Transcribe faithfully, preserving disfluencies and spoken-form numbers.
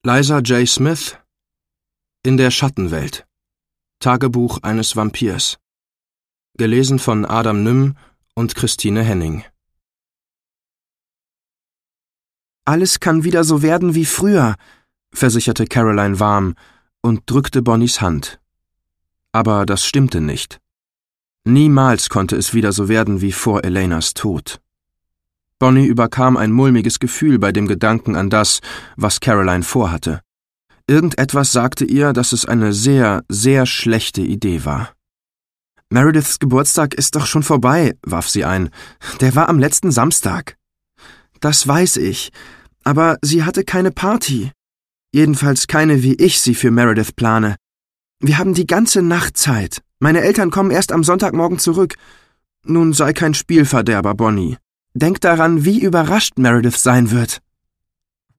Liza J. Smith in der Schattenwelt. Tagebuch eines Vampirs. Gelesen von Adam Nimm und Christine Henning. »Alles kann wieder so werden wie früher«, versicherte Caroline warm und drückte Bonnies Hand. Aber das stimmte nicht. Niemals konnte es wieder so werden wie vor Elenas Tod. Bonnie überkam ein mulmiges Gefühl bei dem Gedanken an das, was Caroline vorhatte. Irgendetwas sagte ihr, dass es eine sehr, sehr schlechte Idee war. »Merediths Geburtstag ist doch schon vorbei«, warf sie ein. »Der war am letzten Samstag.« »Das weiß ich, aber sie hatte keine Party. Jedenfalls keine, wie ich sie für Meredith plane. Wir haben die ganze Nacht Zeit. Meine Eltern kommen erst am Sonntagmorgen zurück. Nun sei kein Spielverderber, Bonnie. Denk daran, wie überrascht Meredith sein wird.«